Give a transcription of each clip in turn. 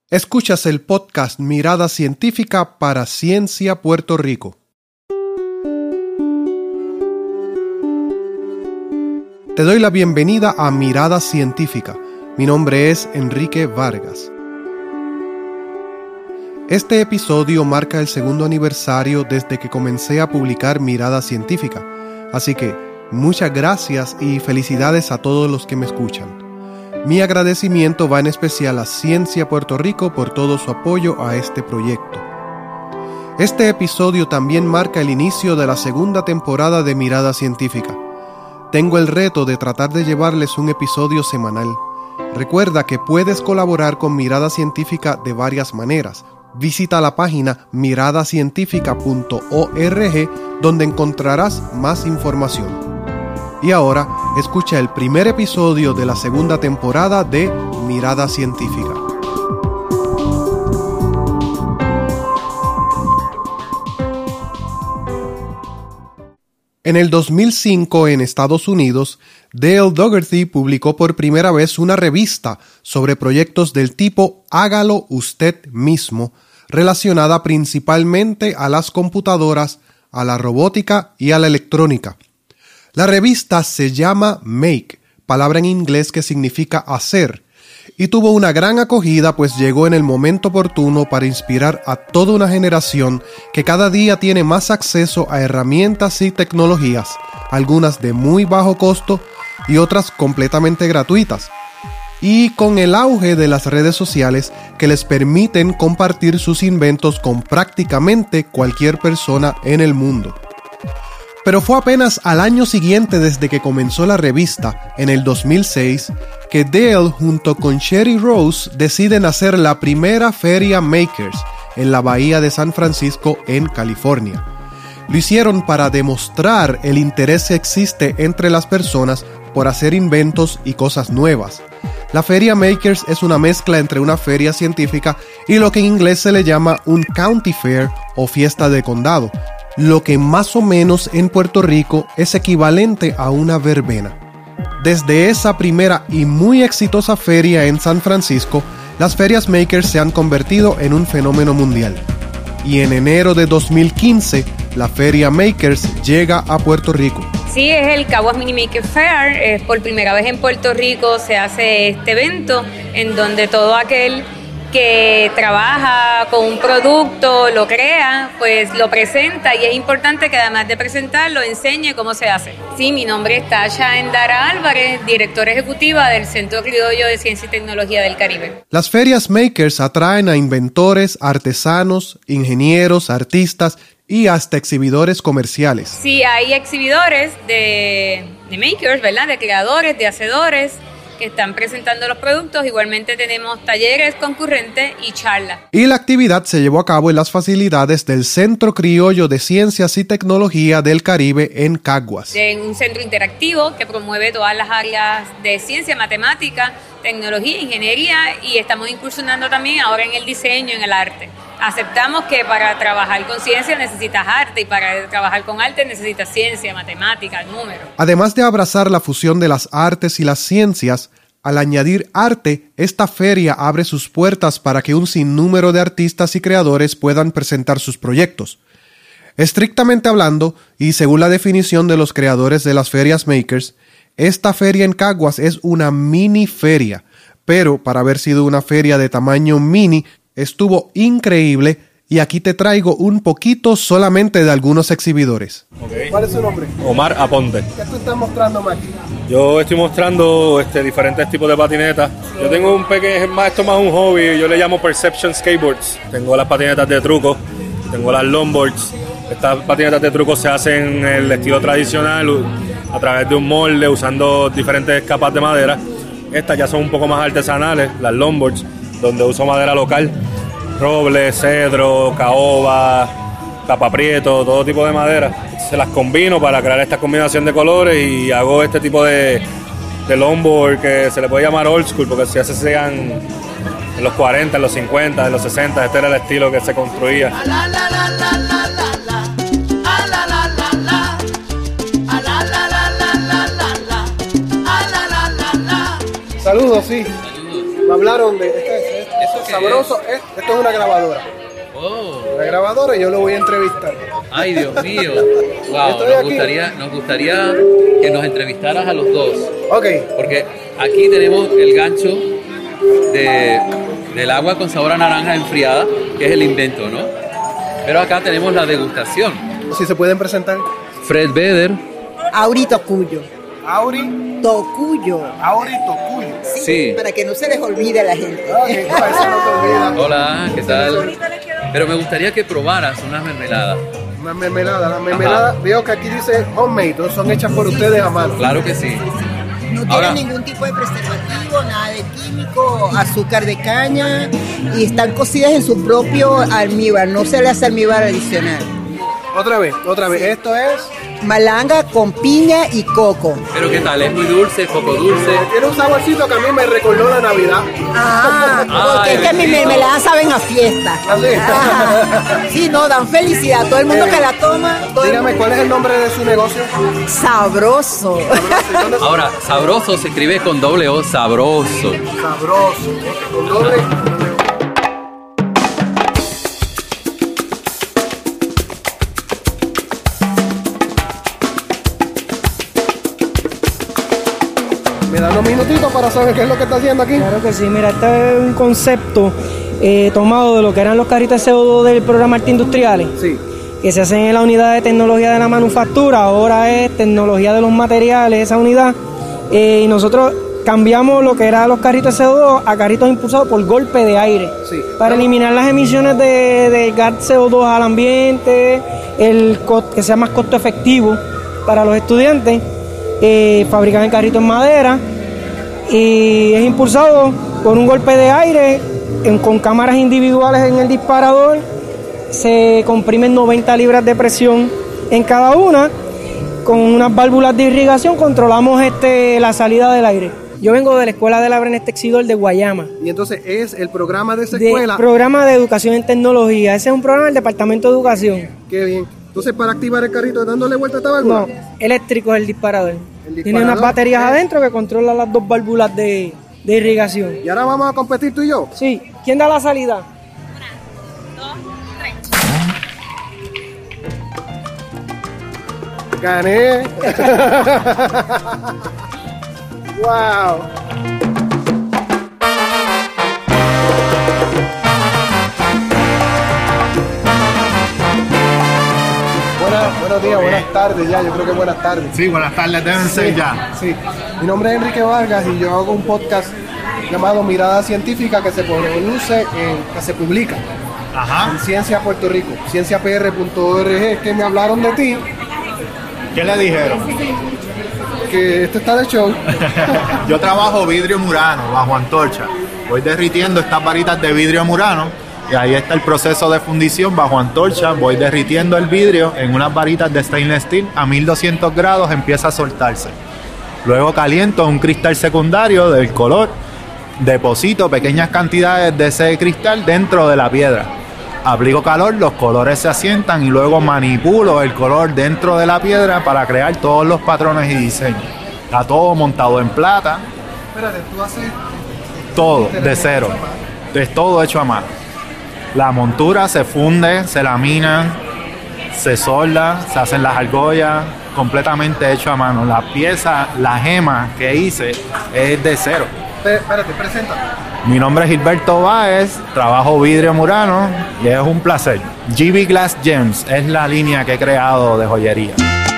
Escuchas el podcast Mirada Científica para Ciencia Puerto Rico. Te doy la bienvenida a Mirada Científica. Mi nombre es Enrique Vargas. Este episodio marca el segundo aniversario desde que comencé a publicar Mirada Científica, así que muchas gracias y felicidades a todos los que me escuchan. Mi agradecimiento va en especial a Ciencia Puerto Rico por todo su apoyo a este proyecto. Este episodio también marca el inicio de la segunda temporada de Mirada Científica. Tengo el reto de tratar de llevarles un episodio semanal. Recuerda que puedes colaborar con Mirada Científica de varias maneras. Visita la página miradacientifica.org donde encontrarás más información. Y ahora, escucha el primer episodio de la segunda temporada de Mirada Científica. En el 2005, en Estados Unidos, Dale Dougherty publicó por primera vez una revista sobre proyectos del tipo Hágalo usted mismo, relacionada principalmente a las computadoras, a la robótica y a la electrónica. La revista se llama Make, palabra en inglés que significa hacer, y tuvo una gran acogida pues llegó en el momento oportuno para inspirar a toda una generación que cada día tiene más acceso a herramientas y tecnologías, algunas de muy bajo costo y otras completamente gratuitas, y con el auge de las redes sociales que les permiten compartir sus inventos con prácticamente cualquier persona en el mundo. Pero fue apenas al año siguiente desde que comenzó la revista, en el 2006, que Dale junto con Sherry Rose deciden hacer la primera feria Makers en la bahía de San Francisco, en California. Lo hicieron para demostrar el interés que existe entre las personas por hacer inventos y cosas nuevas. La feria Makers es una mezcla entre una feria científica y lo que en inglés se le llama un county fair o fiesta de condado, lo que más o menos en Puerto Rico es equivalente a una verbena. Desde esa primera y muy exitosa feria en San Francisco, las ferias Makers se han convertido en un fenómeno mundial. Y en enero de 2015, la feria Makers llega a Puerto Rico. Sí, es el Caguas Mini Maker Fair. Por primera vez en Puerto Rico se hace este evento en donde todo aquel que trabaja con un producto, lo crea, pues lo presenta, y es importante que además de presentarlo, enseñe cómo se hace. Sí, mi nombre es Tasha Endara Álvarez, directora ejecutiva del Centro Criollo de Ciencia y Tecnología del Caribe. Las ferias Makers atraen a inventores, artesanos, ingenieros, artistas y hasta exhibidores comerciales. Sí, hay exhibidores de makers, ¿verdad? De creadores, de hacedores, que están presentando los productos. Igualmente tenemos talleres concurrentes y charlas. Y la actividad se llevó a cabo en las facilidades del Centro Criollo de Ciencias y Tecnología del Caribe en Caguas. En un centro interactivo que promueve todas las áreas de ciencia, matemática, tecnología, ingeniería, y estamos incursionando también ahora en el diseño, en el arte. Aceptamos que para trabajar con ciencia necesitas arte y para trabajar con arte necesitas ciencia, matemática, número. Además de abrazar la fusión de las artes y las ciencias, al añadir arte, esta feria abre sus puertas para que un sinnúmero de artistas y creadores puedan presentar sus proyectos. Estrictamente hablando, y según la definición de los creadores de las ferias Makers, esta feria en Caguas es una mini feria, pero para haber sido una feria de tamaño mini, estuvo increíble, y aquí te traigo un poquito solamente de algunos exhibidores. Okay. ¿Cuál es su nombre? Omar Aponte. ¿Qué tú estás mostrando, Mike? Yo estoy mostrando diferentes tipos de patinetas. Yo tengo un pequeño, esto más un hobby, yo le llamo Perception Skateboards. Tengo las patinetas de truco, tengo las longboards. Estas patinetas de truco se hacen en el estilo tradicional, a través de un molde, usando diferentes capas de madera. Estas ya son un poco más artesanales, las longboards, donde uso madera local, roble, cedro, caoba, tapaprieto, todo tipo de madera. Se las combino para crear esta combinación de colores y hago este tipo de longboard que se le puede llamar old school, porque se hacían en los 40, en los 50, en los 60, este era el estilo que se construía. Saludos, sí. Me hablaron de... Eso Sabroso, esto es una grabadora. Oh. Una grabadora y yo lo voy a entrevistar. Ay, Dios mío. Wow, nos gustaría que nos entrevistaras a los dos. Ok. Porque aquí tenemos el gancho del agua con sabor a naranja enfriada, que es el invento, ¿no? Pero acá tenemos la degustación. Si se pueden presentar. Fred Beder. Auri Tocuyo. Auri Tocuyo. Sí. Para que no se les olvide a la gente. Okay, no, eso no se olvida. Hola, ¿qué tal? Pero me gustaría que probaras unas mermeladas. Una mermelada. Las mermeladas, veo que aquí dice homemade, ¿no? Son hechas por ustedes a mano. Claro que sí. No Ahora, tienen ningún tipo de preservativo, nada de químico, azúcar de caña y están cocidas en su propio almíbar, no se le hace almíbar adicional. Otra vez. Esto es... Malanga con piña y coco. pero ¿qué tal? Es muy dulce, poco dulce. Tiene un saborcito que a mí me recordó la Navidad. Porque es que mis mermeladas saben a fiesta. Sí, no, dan felicidad. Todo el mundo que la toma. Dígame, ¿cuál es el nombre de su negocio? Sabroso. Ahora, sabroso se escribe con doble O, sabroso. Sabroso. Con doble... ¿Me dan unos minutitos para saber qué es lo que está haciendo aquí? Claro que sí, mira, este es un concepto tomado de lo que eran los carritos de CO2 del programa Arte Industriales, Sí. que se hacen en la unidad de tecnología de la manufactura, ahora es tecnología de los materiales, esa unidad, y nosotros cambiamos lo que eran los carritos de CO2 a carritos impulsados por golpe de aire, Sí. para eliminar las emisiones de gas CO2 al ambiente, que sea más costo efectivo para los estudiantes. Fabrican el carrito en madera y es impulsado por un golpe de aire con cámaras individuales en el disparador. Se comprimen 90 libras de presión en cada una. Con unas válvulas de irrigación controlamos la salida del aire. Yo vengo de la escuela de la Brenes Texidor de Guayama. Y entonces es el programa de esa escuela. Programa de Educación en Tecnología. Ese es un programa del Departamento de Educación. Qué bien. Entonces, para activar el carrito, dándole vuelta a esta válvula. No, eléctrico es el disparador. El Tiene unas disparador baterías es- adentro que controlan las dos válvulas de irrigación. Y ahora vamos a competir tú y yo. Sí, ¿quién da la salida? Gané. Wow. Buenos días, buenas tardes ya, yo creo que buenas tardes. Sí, buenas tardes, deben ser ya. Sí, mi nombre es Enrique Vargas y yo hago un podcast llamado Mirada Científica que se produce, que se publica Ajá. en Ciencia Puerto Rico, cienciapr.org, que me hablaron de ti, ¿Qué le dijeron? que esto está de show. Yo trabajo vidrio murano bajo antorcha. Voy derritiendo estas varitas de vidrio murano y ahí está el proceso de fundición bajo antorcha. Voy derritiendo el vidrio en unas varitas de stainless steel a 1200 grados, empieza a soltarse. Luego caliento un cristal secundario del color, deposito pequeñas cantidades de ese cristal dentro de la piedra. Aplico calor, los colores se asientan y luego manipulo el color dentro de la piedra para crear todos los patrones y diseños. Está todo montado en plata, Espérate, tú haces... todo de cero. Es todo hecho a mano. La montura se funde, se lamina, se solda, se hacen las argollas, completamente hecho a mano. La pieza, la gema que hice es de cero. Espérate, preséntate. Mi nombre es Gilberto Báez, trabajo vidrio murano y es un placer. GB Glass Gems es la línea que he creado de joyería.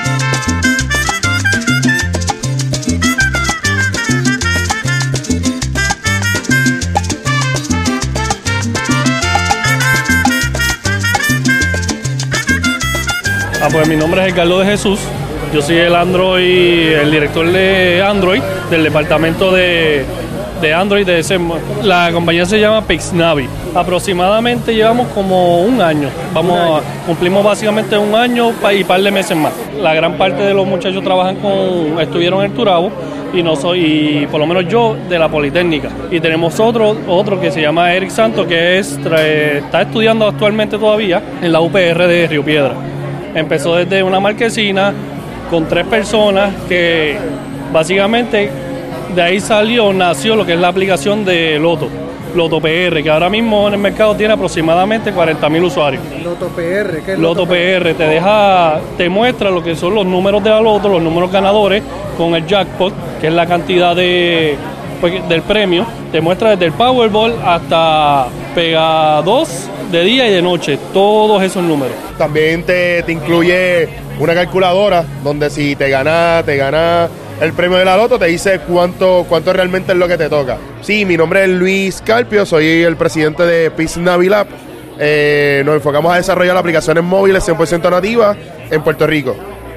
Pues mi nombre es Ricardo de Jesús, yo soy el director de Android, del departamento de Android de SEMA. La compañía se llama Pixnavi. Aproximadamente llevamos como un año. Cumplimos básicamente un año y par de meses más. La gran parte de los muchachos estuvieron en el Turabo y por lo menos yo de la Politécnica. Y tenemos otro que se llama Eric Santos, que está estudiando actualmente todavía en la UPR de Río Piedra. Empezó desde una marquesina con 3 personas que básicamente de ahí nació lo que es la aplicación de Loto. Loto PR, que ahora mismo en el mercado tiene aproximadamente 40,000 usuarios. Loto PR, ¿qué es Loto PR te muestra lo que son los números de la Loto, los números ganadores con el jackpot, que es la cantidad del premio. Te muestra desde el Powerball hasta Pega 2 de día y de noche, todos esos números. También te incluye una calculadora donde si te gana el premio de la Loto, te dice cuánto realmente es lo que te toca. Sí, mi nombre es Luis Carpio, soy el presidente de Pixnavi Lab. Nos enfocamos a desarrollar aplicaciones móviles 100% nativas en Puerto Rico.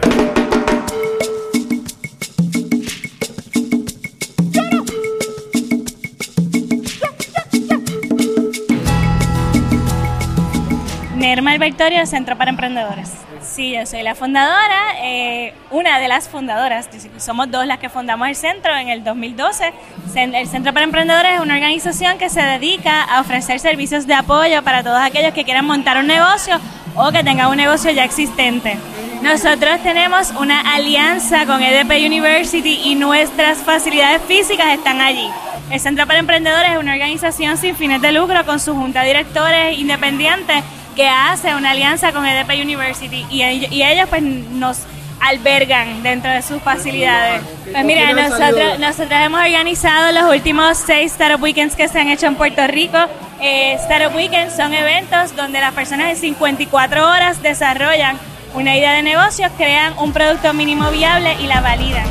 Nerma Albertorio, Centro para Emprendedores. Sí, yo soy la fundadora, una de las fundadoras, somos dos las que fundamos el centro en el 2012. El Centro para Emprendedores es una organización que se dedica a ofrecer servicios de apoyo para todos aquellos que quieran montar un negocio o que tengan un negocio ya existente. Nosotros tenemos una alianza con EDP University y nuestras facilidades físicas están allí. El Centro para Emprendedores es una organización sin fines de lucro con su junta de directores independientes que hace una alianza con EDP University y ellos pues nos albergan dentro de sus facilidades. Pues mira, nosotros hemos organizado los últimos 6 Startup Weekends que se han hecho en Puerto Rico. Startup Weekends son eventos donde las personas en 54 horas desarrollan una idea de negocio, crean un producto mínimo viable y la validan.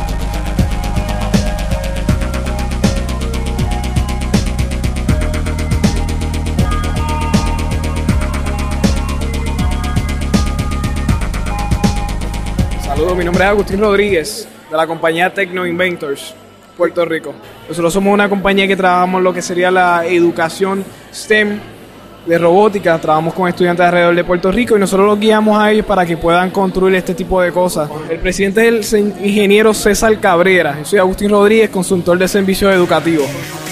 Saludos, mi nombre es Agustín Rodríguez, de la compañía Techno Inventors, Puerto Rico. Nosotros somos una compañía que trabajamos lo que sería la educación STEM de robótica. Trabajamos con estudiantes alrededor de Puerto Rico y nosotros los guiamos a ellos para que puedan construir este tipo de cosas. El presidente es el ingeniero César Cabrera. Yo soy Agustín Rodríguez, consultor de servicios educativos.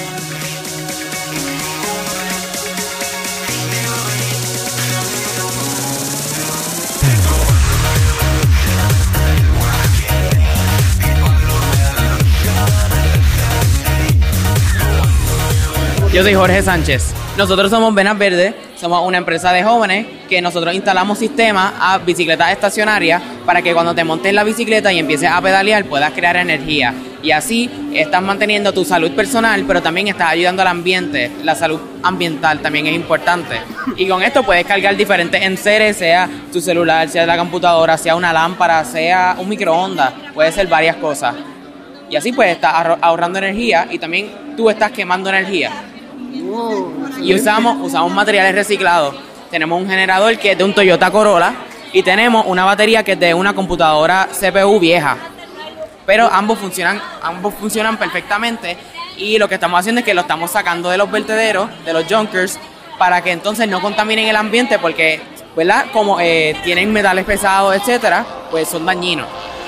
Yo soy Jorge Sánchez. Nosotros somos Venas Verdes, somos una empresa de jóvenes que nosotros instalamos sistemas a bicicletas estacionarias para que cuando te montes en la bicicleta y empieces a pedalear puedas crear energía. Y así estás manteniendo tu salud personal, pero también estás ayudando al ambiente. La salud ambiental también es importante. Y con esto puedes cargar diferentes enseres, sea tu celular, sea la computadora, sea una lámpara, sea un microondas. Puede ser varias cosas. Y así pues estás ahorrando energía y también tú estás quemando energía. Y usamos materiales reciclados. Tenemos un generador que es de un Toyota Corolla y tenemos una batería que es de una computadora CPU vieja. Pero ambos funcionan perfectamente y lo que estamos haciendo es que lo estamos sacando de los vertederos, de los junkers, para que entonces no contaminen el ambiente porque, ¿verdad? Como tienen metales pesados, etcétera, pues son dañinos.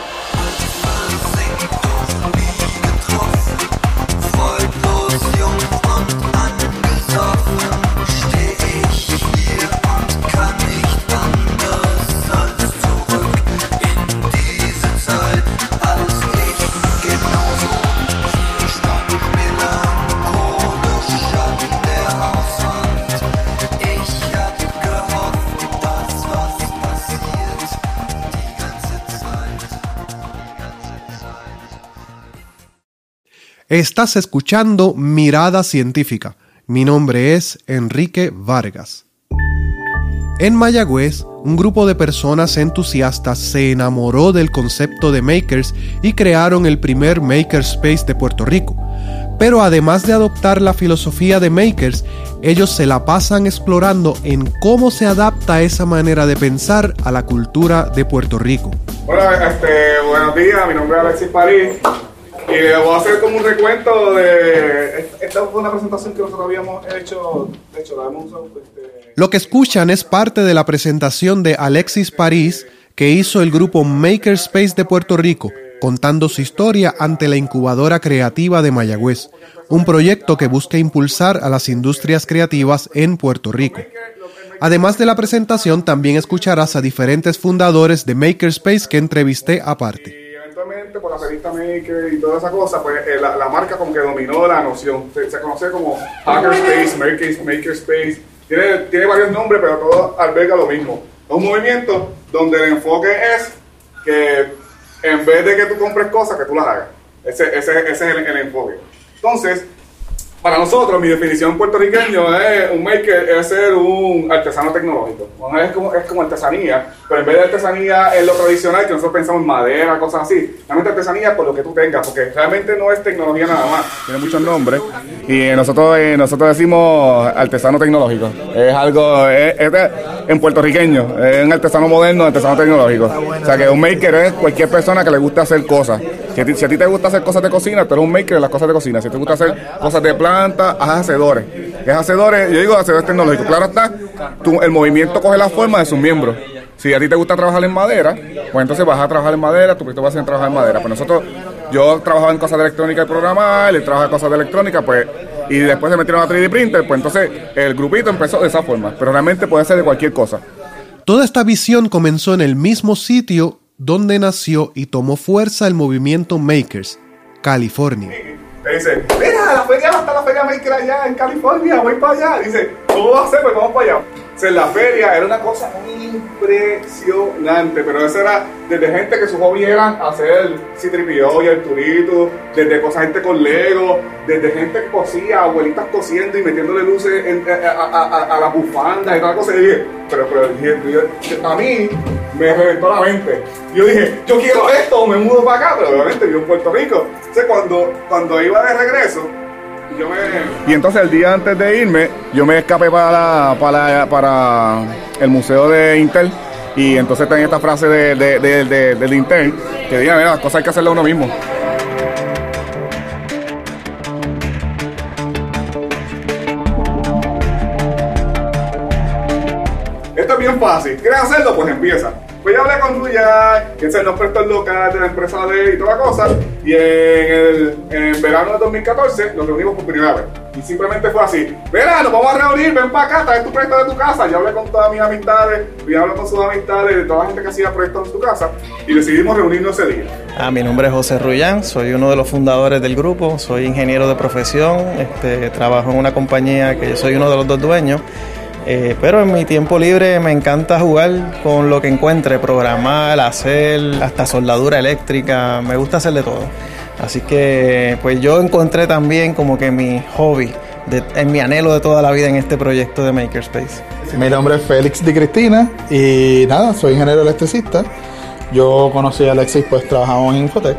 Estás escuchando Mirada Científica. Mi nombre es Enrique Vargas. En Mayagüez, un grupo de personas entusiastas se enamoró del concepto de Makers y crearon el primer Makerspace de Puerto Rico. Pero además de adoptar la filosofía de Makers, ellos se la pasan explorando en cómo se adapta esa manera de pensar a la cultura de Puerto Rico. Bueno, buenos días, mi nombre es Alexis París. Y voy a hacer como un recuento de... Esta fue una presentación que nosotros habíamos hecho, de hecho la hemos usado... Lo que escuchan es parte de la presentación de Alexis París que hizo el grupo Makerspace de Puerto Rico, contando su historia ante la incubadora creativa de Mayagüez, un proyecto que busca impulsar a las industrias creativas en Puerto Rico. Además de la presentación, también escucharás a diferentes fundadores de Makerspace que entrevisté aparte. obviamente por la revista Maker y toda esa cosa, pues la marca como que dominó la noción. Se conoce como Hackerspace, Makerspace. Tiene varios nombres, pero todo alberga lo mismo. Es un movimiento donde el enfoque es que en vez de que tú compres cosas, que tú las hagas. Ese es el enfoque. Entonces, para nosotros, mi definición puertorriqueño es un maker, es ser un artesano tecnológico. No es como artesanía, pero en vez de artesanía es lo tradicional, que nosotros pensamos en madera, cosas así. Realmente artesanía por lo que tú tengas, porque realmente no es tecnología nada más. Tiene muchos nombres y nosotros decimos artesano tecnológico. Es algo, en puertorriqueño, es un artesano moderno, artesano tecnológico. O sea que un maker es cualquier persona que le gusta hacer cosas. Si a ti te gusta hacer cosas de cocina, tú eres un maker de las cosas de cocina. Si te gusta hacer cosas de planta, haz hacedores. Yo digo hacedores tecnológicos. Claro está, el movimiento coge la forma de sus miembros. Si a ti te gusta trabajar en madera, pues entonces vas a trabajar en madera, tu proyecto va a ser trabajar en madera. Pues yo trabajaba en cosas de electrónica y programar, él trabajaba en cosas de electrónica, pues, y después se metieron a 3D printer, pues entonces el grupito empezó de esa forma. Pero realmente puede ser de cualquier cosa. Toda esta visión comenzó en el mismo sitio donde nació y tomó fuerza el movimiento Makers, California. Te dice, mira, la feria Maker allá en California, voy para allá. Dice, ¿cómo vas a hacer? Pues vamos para allá. O sea, la feria era una cosa muy impresionante, pero eso era desde gente que su hobby era hacer C-3PO y Arturito, desde gente con Lego, desde gente que cosía, abuelitas cosiendo y metiéndole luces a las bufandas y toda la cosa. Y dije, pero a mí me reventó la mente. Yo dije, yo quiero esto, me mudo para acá, pero obviamente yo en Puerto Rico. O sea, cuando iba de regreso, y entonces el día antes de irme, yo me escapé para el museo de Intel. Y entonces tenía esta frase del Intel que diga, mira, las cosas hay que hacerlas uno mismo. Esto es bien fácil. ¿Quieres hacerlo? Pues empieza. Pues yo hablé con Ruyan, que se nos prestó el local de la empresa de y toda la cosa, y en verano de 2014 nos reunimos por primera vez. Y simplemente fue así, verano, vamos a reunir, ven para acá, trae tu proyecto de tu casa. Yo hablé con todas mis amistades, Ruyan habló con sus amistades, de toda la gente que hacía proyectos en su casa, y decidimos reunirnos ese día. Mi nombre es José Ruyan, soy uno de los fundadores del grupo, soy ingeniero de profesión, trabajo en una compañía que yo soy uno de los dos dueños. Pero en mi tiempo libre me encanta jugar con lo que encuentre, programar, hacer hasta soldadura eléctrica, me gusta hacer de todo. Así que pues yo encontré también como que mi hobby, en mi anhelo de toda la vida en este proyecto de Makerspace. Mi nombre es Félix Di Cristina y nada, soy ingeniero electricista. Yo conocí a Alexis, pues trabajamos en Infotech.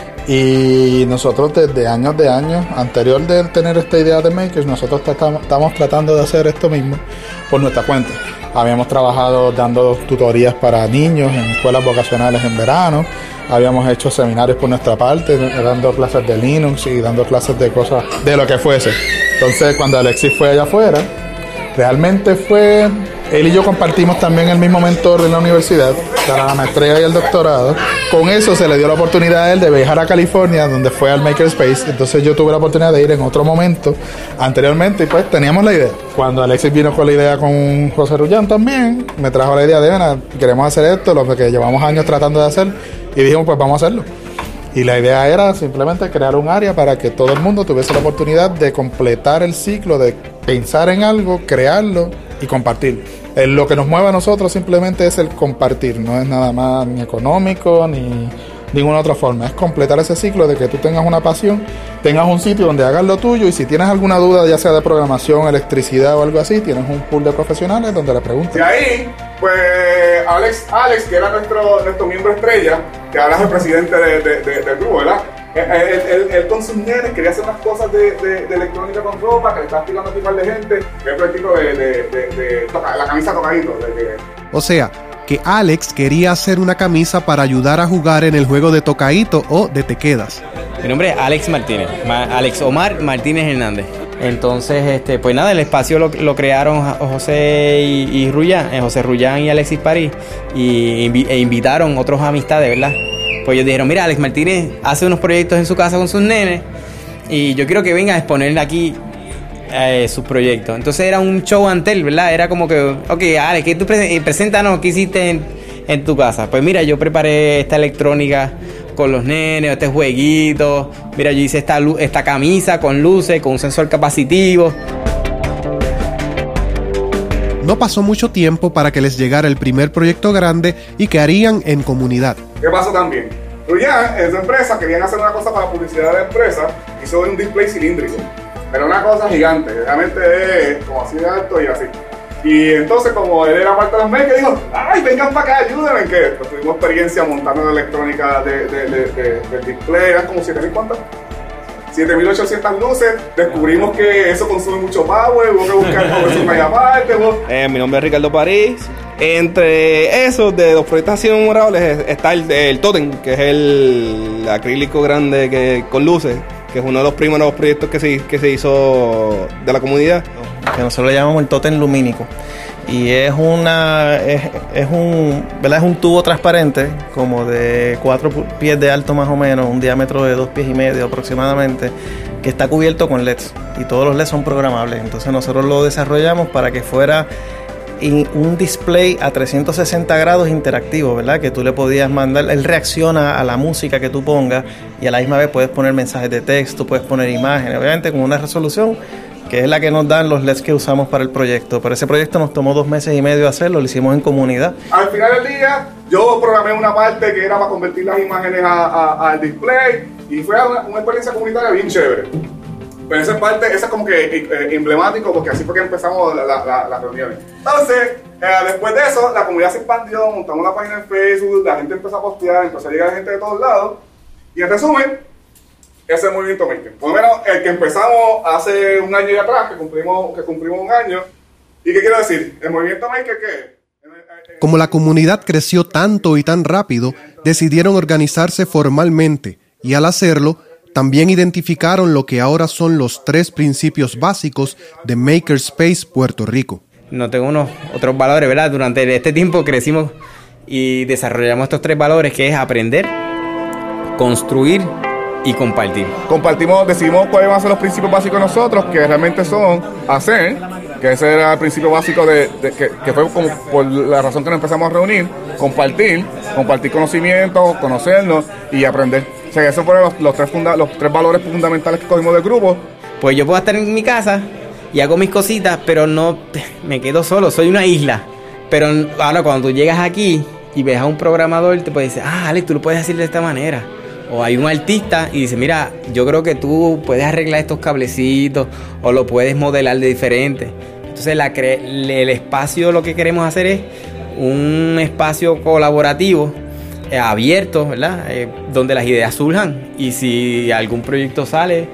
Y nosotros desde años, anterior de tener esta idea de Makers, nosotros estamos tratando de hacer esto mismo por nuestra cuenta. Habíamos trabajado dando tutorías para niños en escuelas vocacionales en verano, habíamos hecho seminarios por nuestra parte, dando clases de Linux y dando clases de cosas, de lo que fuese. Entonces cuando Alexis fue allá afuera, realmente fue... Él y yo compartimos también el mismo mentor en la universidad para la maestría y el doctorado. Con eso se le dio la oportunidad a él de viajar a California, donde fue al Makerspace. Entonces yo tuve la oportunidad de ir en otro momento anteriormente y pues teníamos la idea. Cuando Alexis vino con la idea con José Ruyan también, me trajo la idea de, queremos hacer esto, lo que llevamos años tratando de hacer, y dijimos, pues vamos a hacerlo. Y la idea era simplemente crear un área para que todo el mundo tuviese la oportunidad de completar el ciclo, de pensar en algo, crearlo y compartirlo. Lo que nos mueve a nosotros simplemente es el compartir, no es nada más ni económico ni ninguna otra forma. Es completar ese ciclo de que tú tengas una pasión, tengas un sitio donde hagas lo tuyo y si tienes alguna duda, ya sea de programación, electricidad o algo así, tienes un pool de profesionales donde le preguntas. Y ahí, pues Alex, que era nuestro miembro estrella, que ahora es el presidente del grupo, ¿verdad? Él con sus nenes quería hacer unas cosas de electrónica con ropa, que le estaba explicando a un par de gente, que es práctico de la camisa tocadito. O sea, que Alex quería hacer una camisa para ayudar a jugar en el juego de tocadito o de te quedas. Mi nombre es Alex Martínez, Alex Omar Martínez Hernández. Entonces, pues nada, el espacio lo crearon José y Ruyan, José Ruyan y Alexis París, e invitaron otros amistades, ¿verdad? Pues ellos dijeron, mira, Alex Martínez hace unos proyectos en su casa con sus nenes y yo quiero que venga a exponer aquí sus proyectos. Entonces era un show and tell, ¿verdad? Era como que, ok, Alex, ¿qué tú preséntanos? ¿Qué hiciste en tu casa? Pues mira, yo preparé esta electrónica con los nenes, este jueguito. Mira, yo hice esta camisa con luces, con un sensor capacitivo. No pasó mucho tiempo para que les llegara el primer proyecto grande y que harían en comunidad. ¿Qué pasó también? Ruyan, en su empresa, querían hacer una cosa para la publicidad de la empresa, hizo un display cilíndrico. Era una cosa gigante, realmente como así de alto y así. Y entonces, como él era parte de los makers, dijo, ¡ay, vengan para acá, ayúdenme! Que pues, tuvimos experiencia montando la electrónica del display, eran como 7.000, ¿cuántas? 7.800 luces, descubrimos que eso consume mucho power, hubo que buscar power supply aparte. Mi nombre es Ricardo París. Entre esos de los proyectos así memorables está el Totem, que es el acrílico grande con luces, que es uno de los primeros proyectos que se hizo de la comunidad. Que nosotros le llamamos el Totem lumínico. Y es un tubo transparente, como de 4 pies de alto más o menos, un diámetro de 2,5 pies aproximadamente, que está cubierto con LEDs. Y todos los LEDs son programables. Entonces nosotros lo desarrollamos para que fuera un display a 360 grados interactivo, ¿verdad? Que tú le podías mandar, él reacciona a la música que tú pongas y a la misma vez puedes poner mensajes de texto, puedes poner imágenes, obviamente con una resolución que es la que nos dan los LEDs que usamos para el proyecto. Pero ese proyecto nos tomó 2 meses y medio hacerlo, lo hicimos en comunidad. Al final del día, yo programé una parte que era para convertir las imágenes al display y fue una experiencia comunitaria bien chévere. Pero esa parte, esa es como que emblemático porque así fue que empezamos las reuniones. Entonces, después de eso, la comunidad se expandió, montamos una página en Facebook, la gente empezó a postear, empezó a llegar gente de todos lados. Y en resumen, ese es el movimiento maker. Por lo menos el que empezamos hace un año y atrás, que cumplimos un año. ¿Y qué quiero decir? El movimiento maker, ¿qué? Como la comunidad creció tanto y tan rápido, decidieron organizarse formalmente y al hacerlo, también identificaron lo que ahora son los 3 principios básicos de Makerspace Puerto Rico. No tengo unos otros valores, ¿verdad? Durante este tiempo crecimos y desarrollamos estos 3 valores, que es aprender, construir y compartir. Decidimos cuáles van a ser los principios básicos de nosotros, que realmente son hacer, que ese era el principio básico que fue como por la razón que nos empezamos a reunir, compartir conocimientos, conocernos y aprender. O sea, esos fueron los 3 valores fundamentales que cogimos del grupo. Pues yo puedo estar en mi casa y hago mis cositas, pero no me quedo solo, soy una isla. Pero ahora cuando tú llegas aquí y ves a un programador, te puedes decir, Alex, tú lo puedes decir de esta manera. O hay un artista y dice, mira, yo creo que tú puedes arreglar estos cablecitos o lo puedes modelar de diferente. Entonces el espacio, lo que queremos hacer es un espacio colaborativo, abierto, ¿verdad? Donde las ideas surjan y si algún proyecto sale,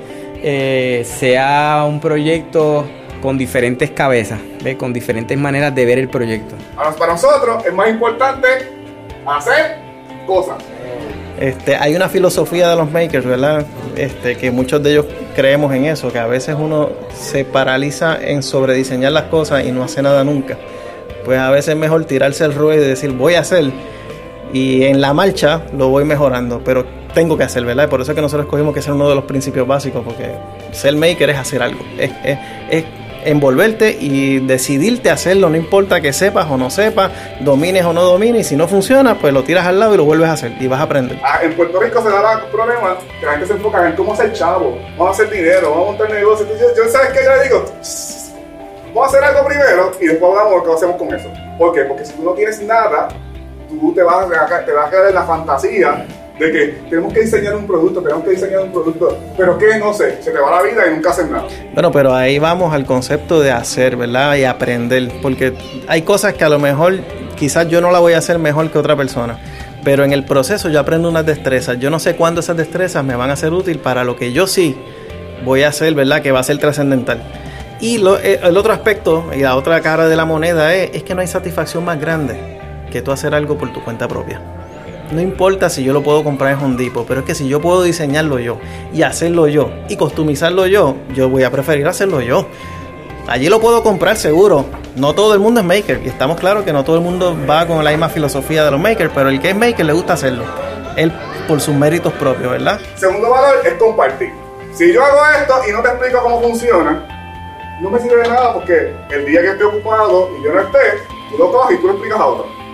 sea un proyecto con diferentes cabezas, ¿ves? Con diferentes maneras de ver el proyecto. Para nosotros es más importante hacer cosas. Hay una filosofía de los makers, ¿verdad? Que muchos de ellos creemos en eso, que a veces uno se paraliza en sobrediseñar las cosas y no hace nada nunca. Pues a veces es mejor tirarse el ruedo y decir, voy a hacer, y en la marcha lo voy mejorando, pero tengo que hacer, ¿verdad? Y por eso es que nosotros escogimos que sea uno de los principios básicos, porque ser maker es hacer algo, es envolverte y decidirte a hacerlo, no importa que sepas o no sepas, domines o no domines, y si no funciona, pues lo tiras al lado y lo vuelves a hacer y vas a aprender. En Puerto Rico se da el problema que la gente se enfoca en cómo hacer chavo, vamos a hacer dinero, vamos a montar negocios. Yo ¿sabes qué? Yo le digo, vamos a hacer algo primero y después hablamos lo que hacemos con eso. ¿Por qué? Porque si tú no tienes nada, tú te vas a quedar en la fantasía de que tenemos que diseñar un producto, pero ¿qué? No sé, se te va la vida y nunca haces nada. Bueno, pero ahí vamos al concepto de hacer, ¿verdad? Y aprender, porque hay cosas que a lo mejor quizás yo no la voy a hacer mejor que otra persona, pero en el proceso yo aprendo unas destrezas. Yo no sé cuándo esas destrezas me van a ser útiles para lo que yo sí voy a hacer, ¿verdad? Que va a ser trascendental. Y el otro aspecto y la otra cara de la moneda es que no hay satisfacción más grande que tú hacer algo por tu cuenta propia. No importa si yo lo puedo comprar en Home Depot, pero es que si yo puedo diseñarlo yo y hacerlo yo y customizarlo yo voy a preferir hacerlo yo. Allí lo puedo comprar seguro. No todo el mundo es maker y estamos claros que no todo el mundo va con la misma filosofía de los makers, pero el que es maker le gusta hacerlo. Él por sus méritos propios, ¿verdad? Segundo valor es compartir. Si yo hago esto y no te explico cómo funciona, no me sirve de nada porque el día que esté ocupado y yo no esté, tú lo coges y tú lo explicas a otro.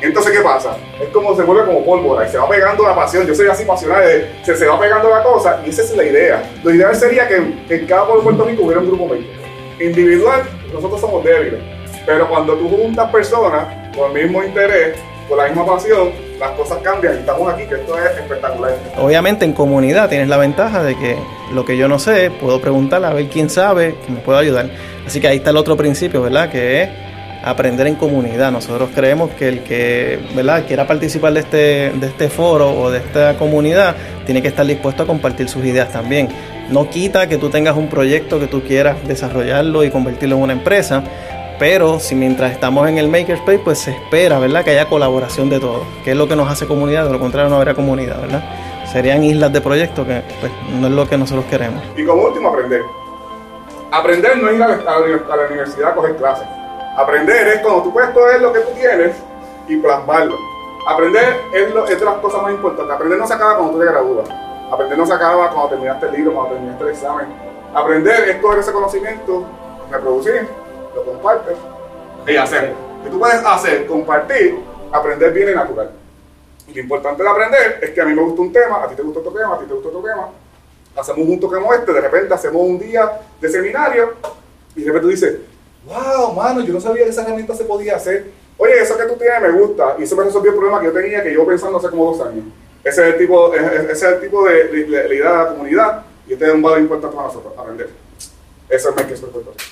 Entonces, ¿qué pasa? Es como se vuelve como pólvora y se va pegando la pasión. Yo soy así pasional, se va pegando la cosa y esa es la idea. Lo ideal sería que en cada pueblo de Puerto Rico hubiera un grupo maker. Individual, nosotros somos débiles, pero cuando tú juntas personas con el mismo interés, con la misma pasión, las cosas cambian y estamos aquí, que esto es espectacular. Obviamente en comunidad tienes la ventaja de que lo que yo no sé, puedo preguntar a ver quién sabe, que me pueda ayudar. Así que ahí está el otro principio, ¿verdad? Que es aprender en comunidad. Nosotros creemos que el que, ¿verdad?, quiera participar de este foro o de esta comunidad tiene que estar dispuesto a compartir sus ideas también. No quita que tú tengas un proyecto que tú quieras desarrollarlo y convertirlo en una empresa, pero si mientras estamos en el Makerspace, pues se espera, ¿verdad?, que haya colaboración de todos, que es lo que nos hace comunidad. De lo contrario no habría comunidad, ¿verdad? Serían islas de proyectos que pues no es lo que nosotros queremos. Y como último, aprender. Aprender no es ir a la universidad a coger clases. Aprender es cuando tú puedes coger lo que tú tienes y plasmarlo. Aprender es de las cosas más importantes. Aprender no se acaba cuando tú te gradúas. Aprender no se acaba cuando terminaste el libro, cuando terminaste el examen. Aprender es coger ese conocimiento, reproducir, lo compartes y hacer. Que tú puedes hacer, compartir, aprender viene natural. Y lo importante de aprender es que a mí me gusta un tema, a ti te gusta otro tema, a ti te gusta otro tema. Hacemos juntos como de repente hacemos un día de seminario y de repente tú dices, wow, mano, yo no sabía que esa herramienta se podía hacer. Oye, eso que tú tienes me gusta. Y eso me resolvió el problema que yo tenía, que yo pensando hace como 2 años. Ese es el tipo de idea de la comunidad. Y este es un valor importante para nosotros, aprender. Eso es Makerspace Puerto Rico.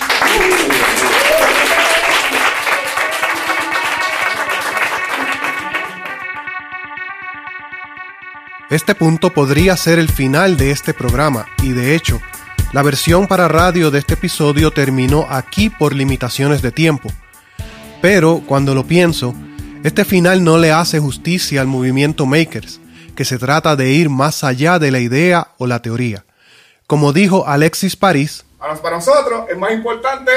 Este punto podría ser el final de este programa y de hecho, la versión para radio de este episodio terminó aquí por limitaciones de tiempo. Pero, cuando lo pienso, este final no le hace justicia al movimiento Makers, que se trata de ir más allá de la idea o la teoría. Como dijo Alexis París, para nosotros es más importante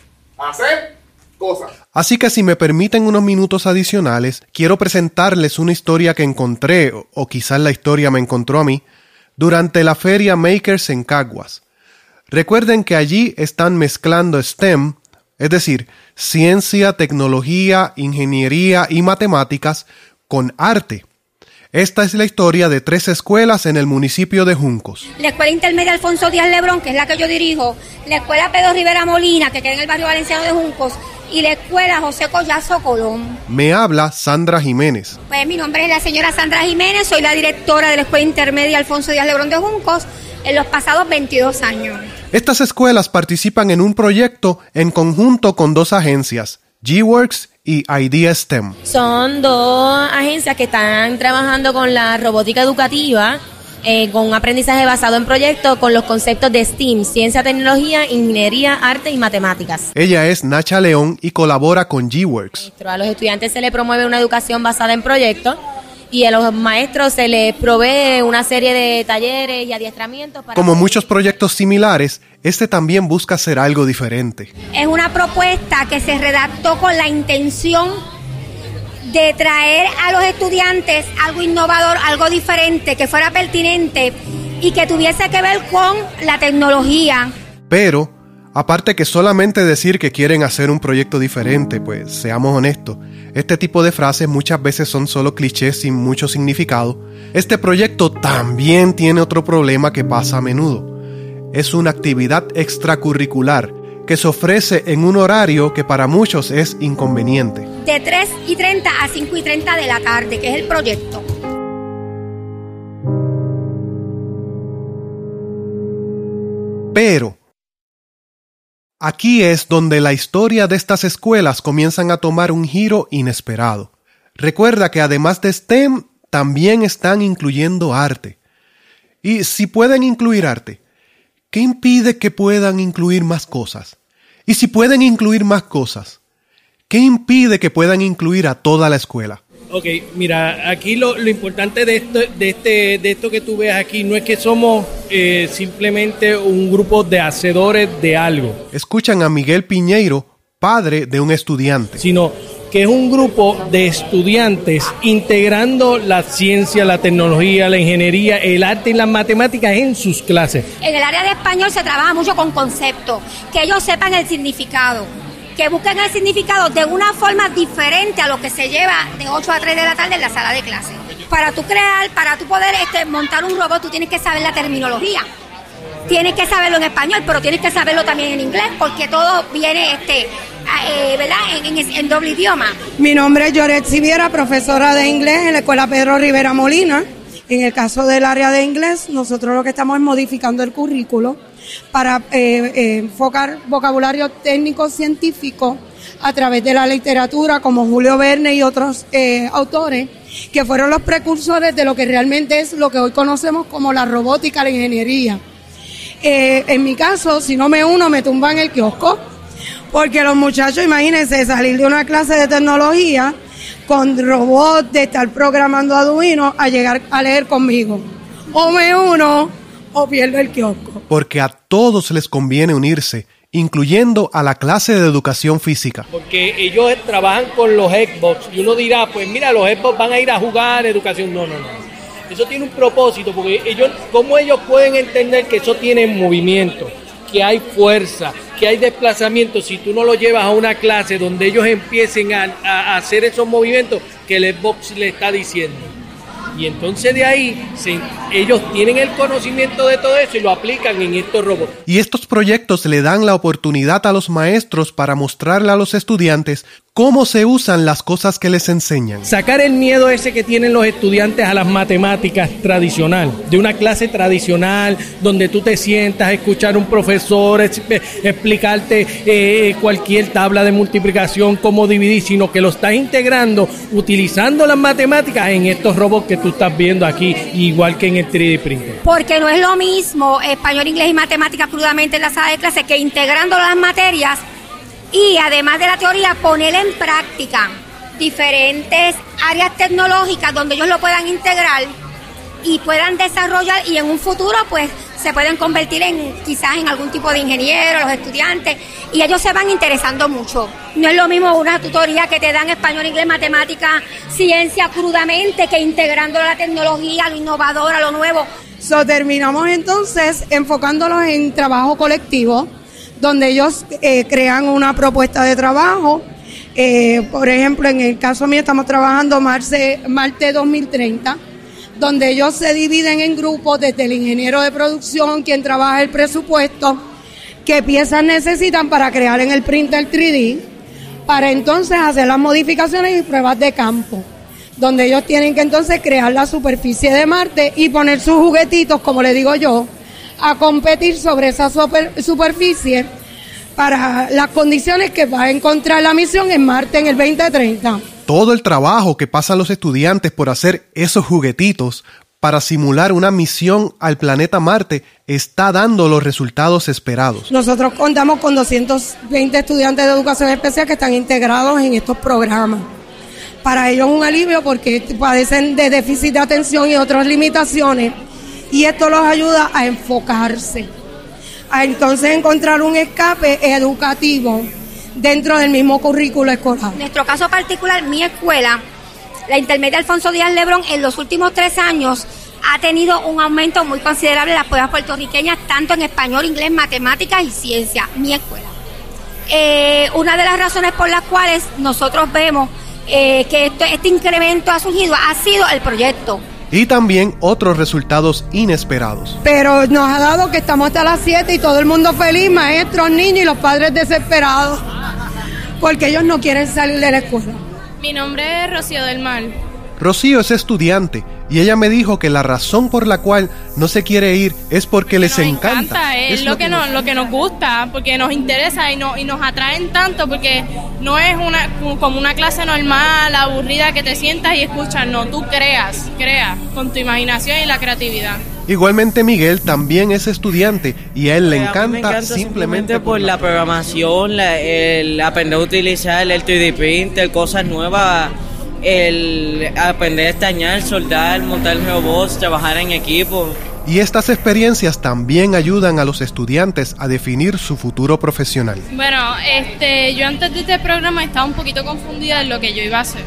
hacer cosas. Así que si me permiten unos minutos adicionales, quiero presentarles una historia que encontré, o quizás la historia me encontró a mí, durante la feria Makers en Caguas. Recuerden que allí están mezclando STEM, es decir, ciencia, tecnología, ingeniería y matemáticas, con arte. Esta es la historia de 3 escuelas en el municipio de Juncos. La Escuela Intermedia Alfonso Díaz Lebrón, que es la que yo dirijo, la Escuela Pedro Rivera Molina, que queda en el barrio valenciano de Juncos, y la Escuela José Collazo Colón. Me habla Sandra Jiménez. Pues mi nombre es la señora Sandra Jiménez, soy la directora de la Escuela Intermedia Alfonso Díaz Lebrón de Juncos en los pasados 22 años. Estas escuelas participan en un proyecto en conjunto con 2 agencias, G-Works y Idea STEM. Son 2 agencias que están trabajando con la robótica educativa, con un aprendizaje basado en proyectos con los conceptos de STEAM, ciencia, tecnología, ingeniería, arte y matemáticas. Ella es Nacha León y colabora con G-Works. A los estudiantes se les promueve una educación basada en proyectos y a los maestros se les provee una serie de talleres y adiestramientos. Como muchos proyectos similares, este también busca hacer algo diferente. Es una propuesta que se redactó con la intención de traer a los estudiantes algo innovador, algo diferente, que fuera pertinente y que tuviese que ver con la tecnología. Pero, aparte que solamente decir que quieren hacer un proyecto diferente, pues seamos honestos, este tipo de frases muchas veces son solo clichés sin mucho significado. Este proyecto también tiene otro problema que pasa a menudo. Es una actividad extracurricular que se ofrece en un horario que para muchos es inconveniente. De 3:30 a 5:30 de la tarde, que es el proyecto. Pero aquí es donde la historia de estas escuelas comienzan a tomar un giro inesperado. Recuerda que además de STEM, también están incluyendo arte. Y si pueden incluir arte, ¿qué impide que puedan incluir más cosas? Y si pueden incluir más cosas, ¿qué impide que puedan incluir a toda la escuela? Ok, mira, aquí lo importante de esto que tú ves aquí no es que somos simplemente un grupo de hacedores de algo. Escuchan a Miguel Piñeiro, padre de un estudiante. Sino que es un grupo de estudiantes integrando la ciencia, la tecnología, la ingeniería, el arte y las matemáticas en sus clases. En el área de español se trabaja mucho con conceptos, que ellos sepan el significado. que busquen el significado de una forma diferente a lo que se lleva de 8 a 3 de la tarde en la sala de clase. Para tú poder montar un robot, tú tienes que saber la terminología. Tienes que saberlo en español, pero tienes que saberlo también en inglés, porque todo viene ¿verdad? En doble idioma. Mi nombre es Yoret Siviera, profesora de inglés en la Escuela Pedro Rivera Molina. En el caso del área de inglés, nosotros lo que estamos es modificando el currículo para enfocar vocabulario técnico científico a través de la literatura, como Julio Verne y otros autores, que fueron los precursores de lo que realmente es lo que hoy conocemos como la robótica, la ingeniería. En mi caso, si no me uno, me tumban el kiosco, porque los muchachos, imagínense, salir de una clase de tecnología con robots, de estar programando Arduino, a llegar a leer conmigo. O me uno o pierdo el kiosco. Porque a todos les conviene unirse, incluyendo a la clase de educación física. Porque ellos trabajan con los Xbox y uno dirá, pues mira, los Xbox van a ir a jugar educación. No. Eso tiene un propósito, porque ¿cómo ellos pueden entender que eso tiene movimiento, que hay fuerza, que hay desplazamiento, si tú no lo llevas a una clase donde ellos empiecen a hacer esos movimientos que el Xbox le está diciendo? Y entonces de ahí ellos tienen el conocimiento de todo eso y lo aplican en estos robots. Y estos proyectos le dan la oportunidad a los maestros para mostrarle a los estudiantes cómo se usan las cosas que les enseñan. Sacar el miedo ese que tienen los estudiantes a las matemáticas tradicional, de una clase donde tú te sientas a escuchar a un profesor explicarte cualquier tabla de multiplicación, cómo dividir, sino que lo estás integrando utilizando las matemáticas en estos robots que tú estás viendo aquí, igual que en el 3D printer. Porque no es lo mismo español, inglés y matemáticas crudamente en la sala de clase que integrando las materias y además de la teoría poner en práctica diferentes áreas tecnológicas donde ellos lo puedan integrar y puedan desarrollar, y en un futuro pues se pueden convertir quizás en algún tipo de ingeniero los estudiantes, y ellos se van interesando mucho. No es lo mismo una tutoría que te dan español, inglés, matemática, ciencia crudamente, que integrando la tecnología, lo innovador, a lo nuevo. Terminamos entonces enfocándolos en trabajo colectivo, donde ellos crean una propuesta de trabajo. Por ejemplo, en el caso mío estamos trabajando Marte 2030, donde ellos se dividen en grupos, desde el ingeniero de producción, quien trabaja el presupuesto, qué piezas necesitan para crear en el printer 3D, para entonces hacer las modificaciones y pruebas de campo, donde ellos tienen que entonces crear la superficie de Marte y poner sus juguetitos, como le digo yo, a competir sobre esa superficie para las condiciones que va a encontrar la misión en Marte en el 2030. Todo el trabajo que pasan los estudiantes por hacer esos juguetitos para simular una misión al planeta Marte está dando los resultados esperados. Nosotros contamos con 220 estudiantes de educación especial que están integrados en estos programas. Para ellos es un alivio porque padecen de déficit de atención y otras limitaciones, y esto los ayuda a enfocarse, a entonces encontrar un escape educativo dentro del mismo currículo escolar. En nuestro caso particular, mi escuela, la intermedia Alfonso Díaz Lebrón, en los últimos 3 años ha tenido un aumento muy considerable de las pruebas puertorriqueñas, tanto en español, inglés, matemáticas y ciencia. Mi escuela. Una de las razones por las cuales nosotros vemos que este incremento ha surgido ha sido el proyecto. Y también otros resultados inesperados. Pero nos ha dado que estamos hasta las 7 y todo el mundo feliz, maestros, niños y los padres desesperados, porque ellos no quieren salir de la escuela. Mi nombre es Rocío del Mar. Rocío es estudiante y ella me dijo que la razón por la cual no se quiere ir es porque les encanta. Es lo que nos gusta, porque nos interesa y nos atraen tanto, porque no es como una clase normal, aburrida, que te sientas y escuchas. No, tú creas con tu imaginación y la creatividad. Igualmente Miguel también es estudiante y a él le encanta simplemente por la programación, el aprender a utilizar el 3D printer, cosas nuevas, el aprender a estañar, soldar, montar robots, trabajar en equipo. Y estas experiencias también ayudan a los estudiantes a definir su futuro profesional. Bueno, yo antes de este programa estaba un poquito confundida en lo que yo iba a hacer.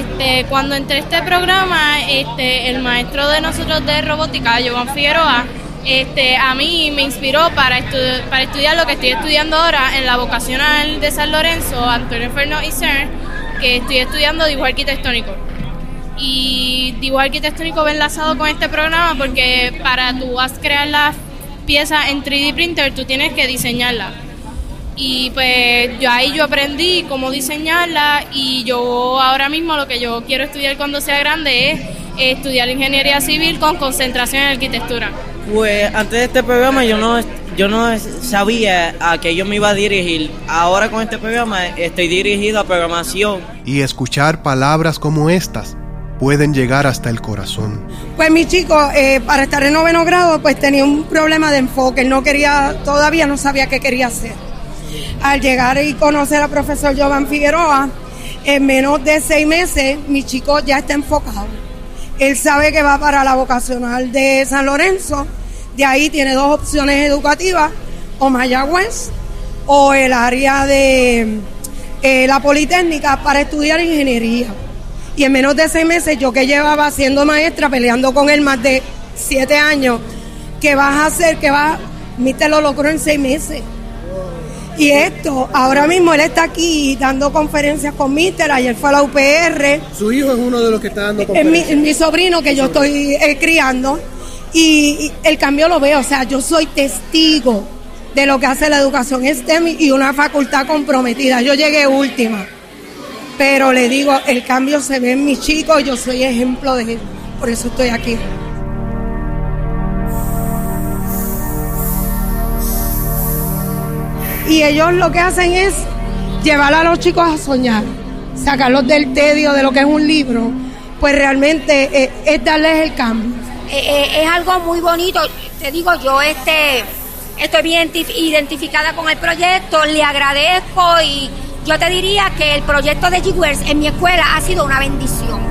Cuando entré a este programa, el maestro de nosotros de robótica, Jovan Figueroa, a mí me inspiró para estudiar lo que estoy estudiando ahora en la vocacional de San Lorenzo, Antonio Fernández y CERN, que estoy estudiando dibujo arquitectónico. Y dibujo arquitectónico va enlazado con este programa porque para tú crear las piezas en 3D printer, tú tienes que diseñarlas. Y pues yo aprendí cómo diseñarla, y yo ahora mismo lo que yo quiero estudiar cuando sea grande es estudiar ingeniería civil con concentración en arquitectura. Pues antes de este programa yo no sabía a qué yo me iba a dirigir. Ahora con este programa estoy dirigido a programación. Y escuchar palabras como estas pueden llegar hasta el corazón. Pues mi chico, para estar en 9º grado, pues tenía un problema de enfoque. Él todavía no sabía qué quería hacer. Al llegar y conocer al profesor Jovan Figueroa, en menos de 6 meses, mi chico ya está enfocado. Él sabe que va para la vocacional de San Lorenzo. De ahí tiene 2 opciones educativas, o Mayagüez o el área de la Politécnica para estudiar ingeniería. Y en menos de 6 meses, yo que llevaba siendo maestra, peleando con él más de 7 años, ¿qué vas a hacer? Mister lo logró en 6 meses. Y ahora mismo él está aquí dando conferencias con Mister, ayer fue a la UPR. ¿Su hijo es uno de los que está dando conferencias? Es mi sobrino que yo estoy criando, y el cambio lo veo, o sea, yo soy testigo de lo que hace la educación STEM y una facultad comprometida. Yo llegué última, pero le digo, el cambio se ve en mis chicos, yo soy ejemplo de él, por eso estoy aquí. Y ellos lo que hacen es llevar a los chicos a soñar, sacarlos del tedio de lo que es un libro, pues realmente es darles el cambio. Es algo muy bonito, te digo, yo estoy bien identificada con el proyecto, le agradezco, y yo te diría que el proyecto de GWERS en mi escuela ha sido una bendición.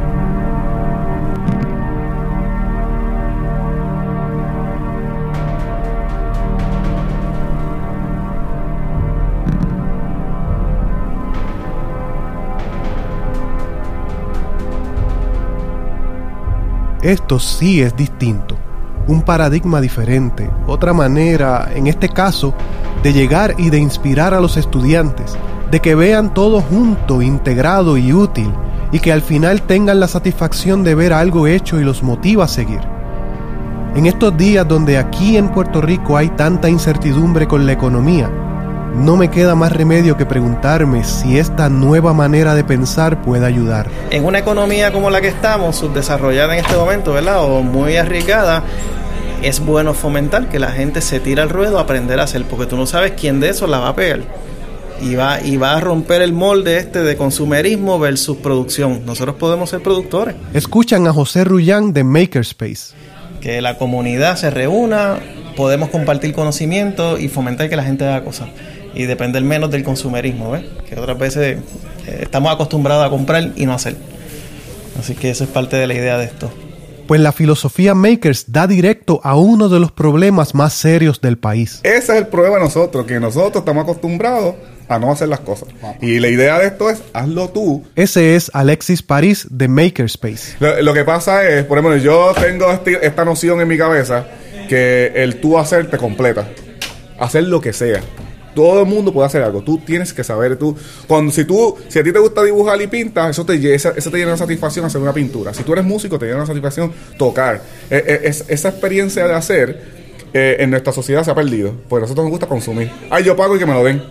Esto sí es distinto, un paradigma diferente, otra manera, en este caso, de llegar y de inspirar a los estudiantes, de que vean todo junto, integrado y útil, y que al final tengan la satisfacción de ver algo hecho y los motiva a seguir. En estos días donde aquí en Puerto Rico hay tanta incertidumbre con la economía, no me queda más remedio que preguntarme si esta nueva manera de pensar puede ayudar. En una economía como la que estamos, subdesarrollada en este momento, ¿verdad?, o muy arriesgada, es bueno fomentar que la gente se tire al ruedo a aprender a hacer, porque tú no sabes quién de esos la va a pegar. Y va a romper el molde de consumerismo versus producción. Nosotros podemos ser productores. Escuchan a José Rullán de Makerspace. Que la comunidad se reúna, podemos compartir conocimiento y fomentar que la gente haga cosas. Y depender menos del consumerismo, ¿ves? Que otras veces estamos acostumbrados a comprar y no hacer. Así que eso es parte de la idea de esto. Pues la filosofía Makers da directo a uno de los problemas más serios del país. Ese es el problema de nosotros, que nosotros estamos acostumbrados a no hacer las cosas. Y la idea de esto es, hazlo tú. Ese es Alexis París de Makerspace. Lo que pasa es, por ejemplo, yo tengo esta noción en mi cabeza, que el tú hacer te completa. Hacer lo que sea. Todo el mundo puede hacer algo. Tú tienes que saber si a ti te gusta dibujar y pintas, eso te llena de satisfacción hacer una pintura. Si tú eres músico, te llena de satisfacción tocar. Esa experiencia de hacer en nuestra sociedad se ha perdido. Porque a nosotros nos gusta consumir. Yo pago y que me lo den.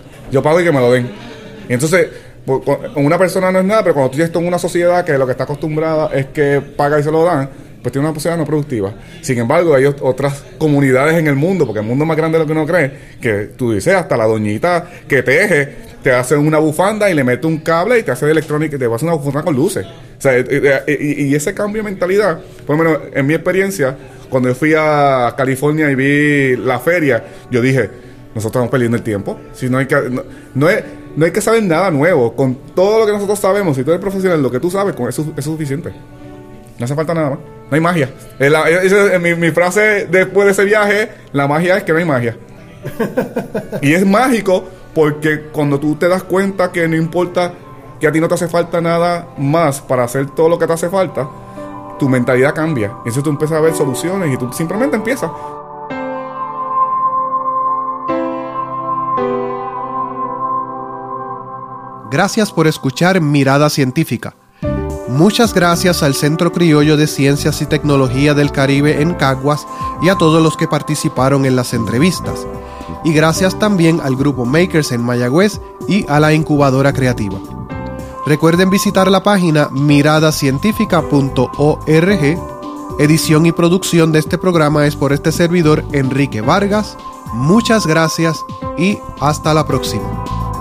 Y entonces, una persona no es nada, pero cuando tú ya estás en una sociedad que lo que está acostumbrada es que paga y se lo dan, pues tiene una posibilidad no productiva. Sin embargo, hay otras comunidades en el mundo, porque el mundo es más grande de lo que uno cree, que tú dices, hasta la doñita que teje, te hace una bufanda y le mete un cable y te hace de electrónica y te hace una bufanda con luces. O sea, y ese cambio de mentalidad, por lo menos en mi experiencia, cuando yo fui a California y vi la feria, yo dije, nosotros estamos perdiendo el tiempo. Si no hay que saber nada nuevo. Con todo lo que nosotros sabemos, si tú eres profesional, lo que tú sabes, con eso es suficiente. No hace falta nada más. No hay magia. Mi frase después de ese viaje, la magia es que no hay magia. Y es mágico porque cuando tú te das cuenta que no importa, que a ti no te hace falta nada más para hacer todo lo que te hace falta, tu mentalidad cambia. Y entonces tú empiezas a ver soluciones y tú simplemente empiezas. Gracias por escuchar Mirada Científica. Muchas gracias al Centro Criollo de Ciencias y Tecnología del Caribe en Caguas y a todos los que participaron en las entrevistas. Y gracias también al Grupo Makers en Mayagüez y a la Incubadora Creativa. Recuerden visitar la página miradacientifica.org. Edición y producción de este programa es por este servidor, Enrique Vargas. Muchas gracias y hasta la próxima.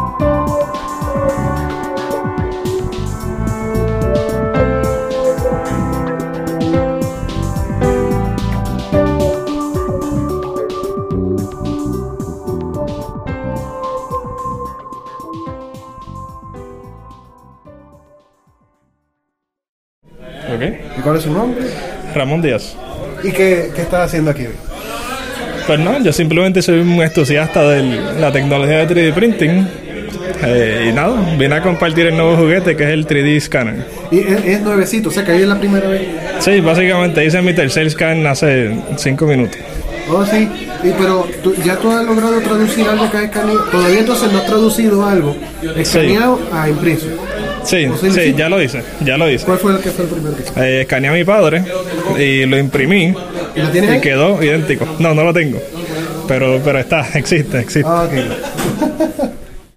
¿Y cuál es su nombre? Ramón Díaz. ¿Y qué estás haciendo aquí? Pues no, yo simplemente soy un entusiasta de la tecnología de 3D printing y nada, vine a compartir el nuevo juguete que es el 3D Scanner. ¿Y es nuevecito? O sea, que ahí es la primera vez. Sí, básicamente hice mi tercer scan hace 5 minutos. Oh, sí, pero ya tú has logrado traducir algo que has escaneado. Todavía entonces no has traducido algo escaneado a impreso. Sí, ya lo hice. ¿Cuál fue el primero que hiciste? Escaneé a mi padre y lo imprimí. ¿Y lo tienes ahí? Quedó idéntico. No lo tengo. Pero existe. Ah, ok.